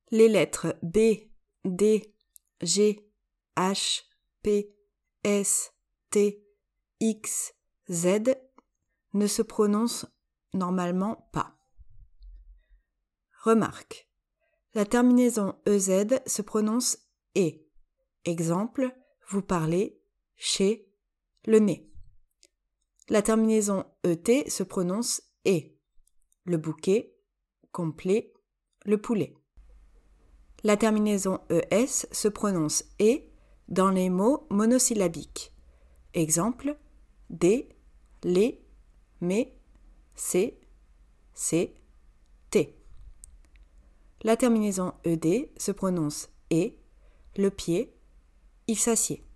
Les lettres B, D, G, H, P, S, T, X, Z ne se prononcent normalement pas. Remarque. La terminaison EZ se prononce E. Exemple, vous parlez chez le nez. La terminaison ET se prononce E. Le bouquet, complet, le poulet. La terminaison ES se prononce E dans les mots monosyllabiques. Exemple, des, les, mais, c'est, T. La terminaison ED se prononce E, le pied, il s'assied.